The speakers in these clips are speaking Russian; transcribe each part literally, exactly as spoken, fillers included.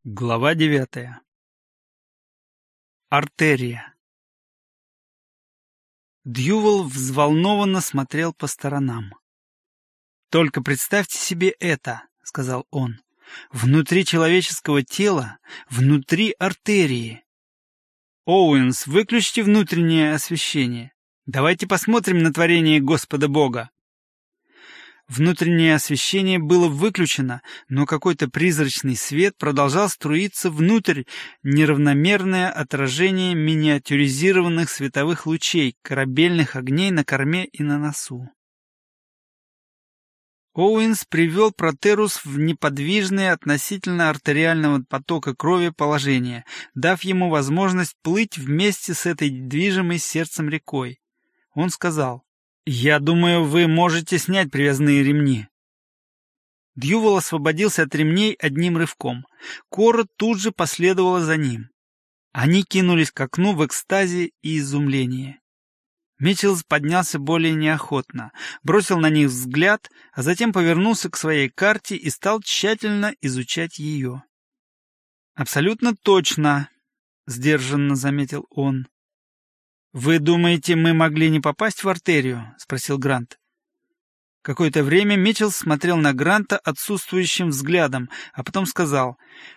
Глава девятая. Артерия. Дьювал взволнованно смотрел по сторонам. «Только представьте себе это», — сказал он, — «внутри человеческого тела, внутри артерии. Оуэнс, выключите внутреннее освещение. Давайте посмотрим на творение Господа Бога». Внутреннее освещение было выключено, но какой-то призрачный свет продолжал струиться внутрь, неравномерное отражение миниатюризированных световых лучей, корабельных огней на корме и на носу. Оуэнс привел Протерус в неподвижное относительно артериального потока крови положение, дав ему возможность плыть вместе с этой движимой сердцем рекой. Он сказал: «Я думаю, вы можете снять привязные ремни». Дьювал освободился от ремней одним рывком. Кора тут же последовала за ним. Они кинулись к окну в экстазе и изумлении. Митчелс поднялся более неохотно, бросил на них взгляд, а затем повернулся к своей карте и стал тщательно изучать ее. «Абсолютно точно», — сдержанно заметил он. «Вы думаете, мы могли не попасть в артерию?» — спросил Грант. Какое-то время Митчелс смотрел на Гранта отсутствующим взглядом, а потом сказал: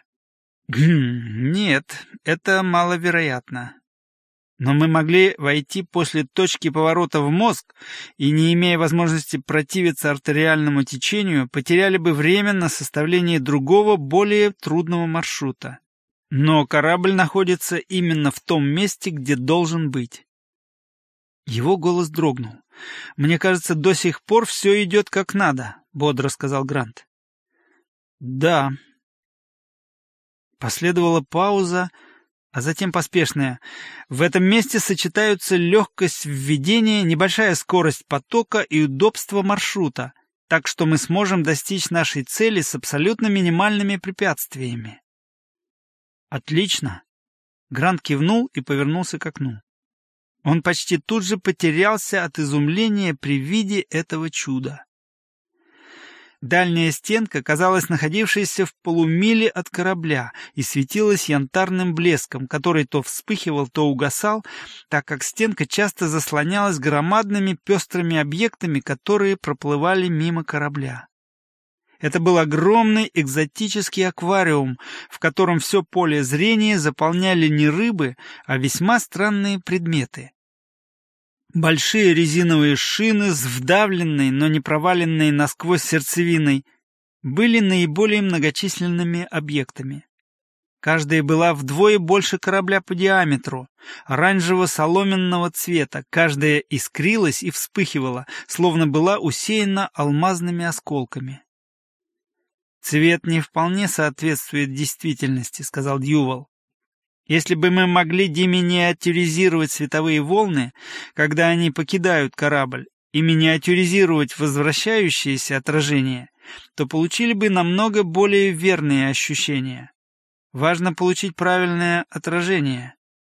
«Нет, это маловероятно. Но мы могли войти после точки поворота в мозг и, не имея возможности противиться артериальному течению, потеряли бы время на составление другого, более трудного маршрута. Но корабль находится именно в том месте, где должен быть». Его голос дрогнул. «Мне кажется, до сих пор все идет как надо», — бодро сказал Грант. «Да». Последовала пауза, а затем поспешная. «В этом месте сочетаются легкость введения, небольшая скорость потока и удобство маршрута, так что мы сможем достичь нашей цели с абсолютно минимальными препятствиями». «Отлично». Грант кивнул и повернулся к окну. Он почти тут же потерялся от изумления при виде этого чуда. Дальняя стенка казалась находившейся в полумиле от корабля и светилась янтарным блеском, который то вспыхивал, то угасал, так как стенка часто заслонялась громадными пестрыми объектами, которые проплывали мимо корабля. Это был огромный экзотический аквариум, в котором все поле зрения заполняли не рыбы, а весьма странные предметы. Большие резиновые шины с вдавленной, но не проваленной насквозь сердцевиной были наиболее многочисленными объектами. Каждая была вдвое больше корабля по диаметру, оранжево-соломенного цвета, каждая искрилась и вспыхивала, словно была усеяна алмазными осколками. «Цвет не вполне соответствует действительности», — сказал Дьювал. «Если бы мы могли деминиатюризировать световые волны, когда они покидают корабль, и миниатюризировать возвращающиеся отражения, то получили бы намного более верные ощущения. Важно получить правильное отражение».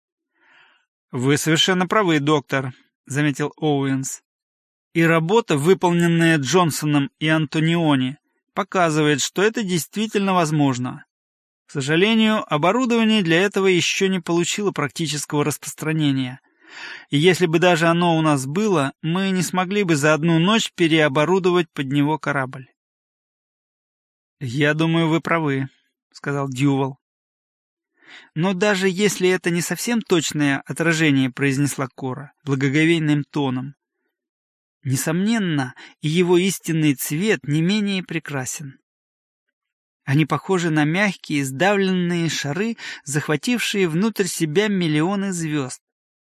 «Вы совершенно правы, доктор», — заметил Оуэнс. «И работа, выполненная Джонсоном и Антониони, показывает, что это действительно возможно. К сожалению, оборудование для этого еще не получило практического распространения. И если бы даже оно у нас было, мы не смогли бы за одну ночь переоборудовать под него корабль». «Я думаю, вы правы», — сказал Дьювал. «Но даже если это не совсем точное отражение», — произнесла Кора благоговейным тоном, «несомненно, и его истинный цвет не менее прекрасен. Они похожи на мягкие, сдавленные шары, захватившие внутрь себя миллионы звезд».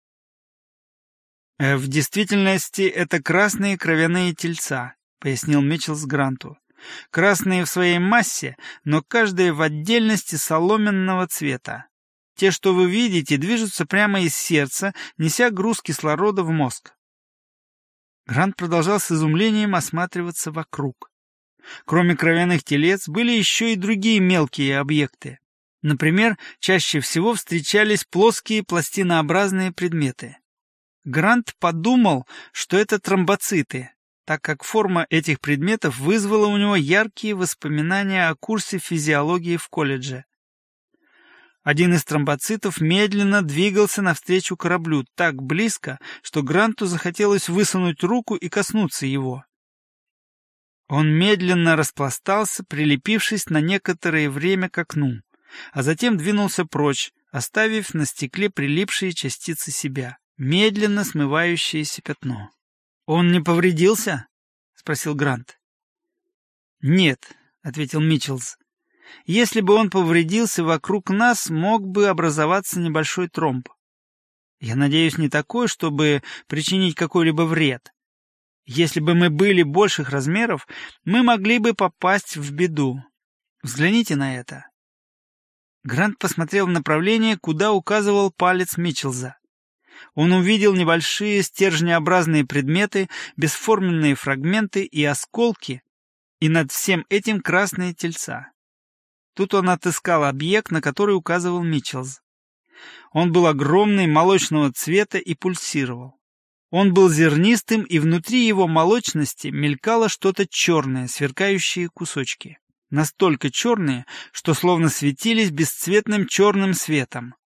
«В действительности это красные кровяные тельца», — пояснил Митчелс Гранту. «Красные в своей массе, но каждая в отдельности соломенного цвета. Те, что вы видите, движутся прямо из сердца, неся груз кислорода в мозг». Грант продолжал с изумлением осматриваться вокруг. Кроме кровяных телец были еще и другие мелкие объекты. Например, чаще всего встречались плоские пластинообразные предметы. Грант подумал, что это тромбоциты, так как форма этих предметов вызвала у него яркие воспоминания о курсе физиологии в колледже. Один из тромбоцитов медленно двигался навстречу кораблю так близко, что Гранту захотелось высунуть руку и коснуться его. Он медленно распластался, прилепившись на некоторое время к окну, а затем двинулся прочь, оставив на стекле прилипшие частицы себя, медленно смывающееся пятно. «Он не повредился?» — спросил Грант. «Нет», — ответил Митчелс. «Если бы он повредился, вокруг нас мог бы образоваться небольшой тромб. Я надеюсь, не такой, чтобы причинить какой-либо вред. Если бы мы были больших размеров, мы могли бы попасть в беду. Взгляните на это». Грант посмотрел в направление, куда указывал палец Митчелза. Он увидел небольшие стержнеобразные предметы, бесформенные фрагменты и осколки, и над всем этим красные тельца. Тут он отыскал объект, на который указывал Митчелз. Он был огромный, молочного цвета и пульсировал. Он был зернистым, и внутри его молочности мелькало что-то черное, сверкающие кусочки. Настолько черные, что словно светились бесцветным черным светом.